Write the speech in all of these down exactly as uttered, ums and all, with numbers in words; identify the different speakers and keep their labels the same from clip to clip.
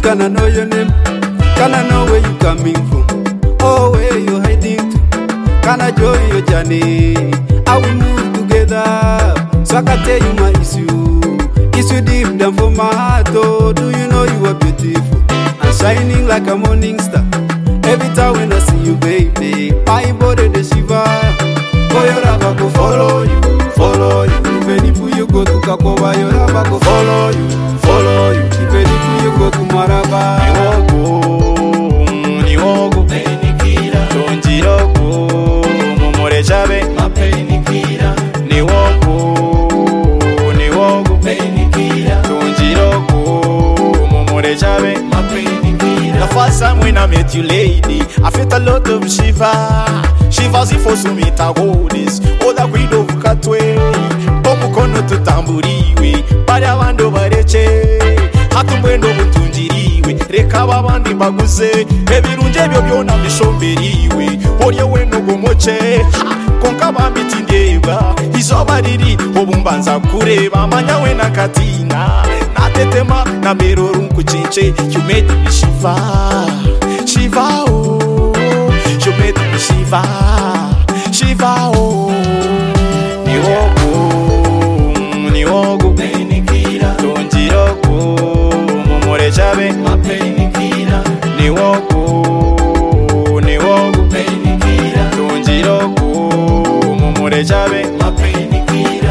Speaker 1: can I know your name? Can I know where you coming from? Oh, where you hiding to? Can I join your journey? I will move together, so I can tell you my issue. Issue deep down for my heart. Oh, do you know you are beautiful and shining like a morning star? Every time when I see you, baby, my body the shiver. For your rubber go follow you, follow you. Even if you go to Kakoba, your rubber go follow you, follow you. Even if you go to Maraba,
Speaker 2: Niwogo, Niwogo,
Speaker 3: Penikira,
Speaker 2: Tonjirogo, Momore Chabe,
Speaker 3: Penikira,
Speaker 2: Niwogo, Niwogo,
Speaker 3: Penikira,
Speaker 2: Tonjirogo, Momore Chabe,
Speaker 3: Penikira.
Speaker 2: The first time when I met you, lady, I felt a lot of shiver. Shivers if also meet a goddess. All the widow katwe. Pomukono tutamburiwe. Bada wando bareche. Hatumbwendo butunjiriwe. Rekaba bandi baguze. Ebirunje byo byona bishomberiwe. Orye weno gomoche. Konka bambitindeba. Izoba riri obumbanza kureba. Manya wena katina. Natetema na meroro nkuchinche. You made me shiver. Shiver oh. You made me shiver, shiver oh. Niwogo, Niwogo,
Speaker 3: Penikira,
Speaker 2: Tonjirogo, Momore Chabe,
Speaker 3: Penikira,
Speaker 2: Niwogo, Niwogo,
Speaker 3: Penikira,
Speaker 2: Tonjirogo, Momore Chabe,
Speaker 3: Penikira.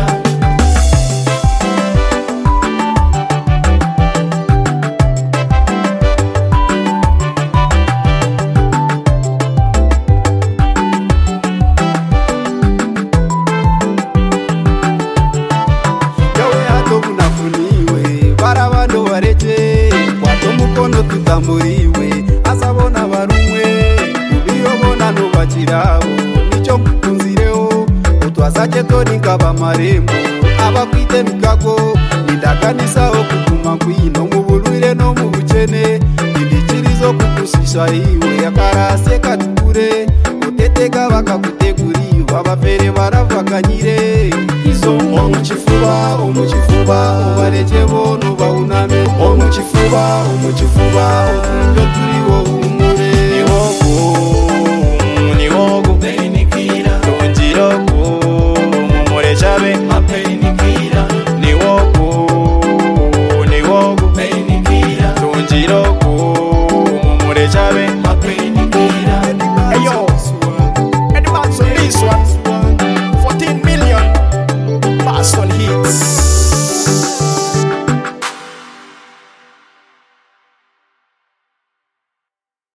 Speaker 1: Tutamburiwe azabona barumwe ubiyobona nubakirabo nico mukunzireho utwasaje toninka bamarembo abakwite mikago nindakanisa okuguma kwino mu bulwire no mu bukene indikirizo kukushisha iwe yakarase katukure uteteka bakakuteguriwa abafere baravakanyire izo omukifuba omukifuba ubareke bono bawuname omukifuba omukifuba otunjo turiwo